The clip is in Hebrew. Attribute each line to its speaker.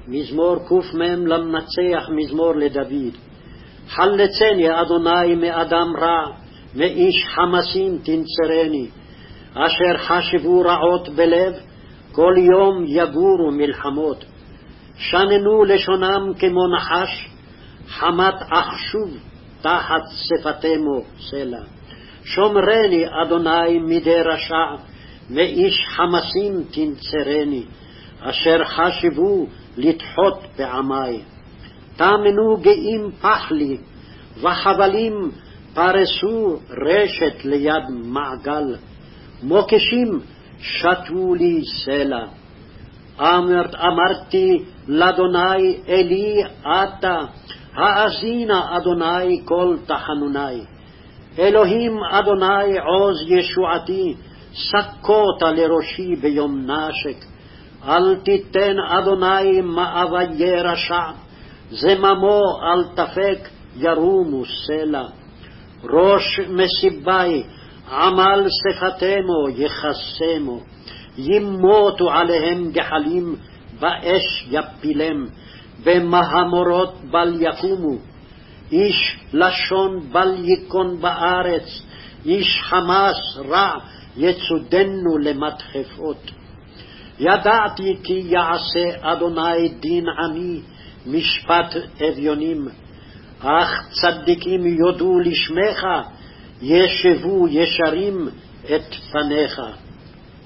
Speaker 1: מזמור ק"מ למנצח, מזמור לדוד. חלצני אדוני מאדם רע, מאיש חמסים תנצרני, אשר חשבו רעות בלב, כל יום יגורו מלחמות. שננו לשונם כמו נחש, חמת אחשוב תחת שפתמו סלע. שומרני אדוני מידי רשע, מאיש חמסים תנצרני, אשר חשבו לדחות פעמי. תאמנו גאים פחלי, וחבלים פרסו רשת ליד מעגל, מוקשים שתו לי סלע. אמרתי לאדוני אלי אתה, האזינה אדוני כל תחנוני. אלוהים אדוני עוז ישועתי, סקות לראשי ביום נשק. אל תיתן אדוני מאוויי רשע, זממו אל תפק ירומו סלע. ראש מסיבי עמל שפתמו יחסמו, ימותו עליהם גחלים באש יפילם, במהמורות בל יקומו. איש לשון בל ייכון בארץ, איש חמס רע יצודנו למדחפות. ידעתי כי יעשה אדוני דין עמי, משפט אביונים, אך צדיקים יודו לשמך, ישבו ישרים את פניך.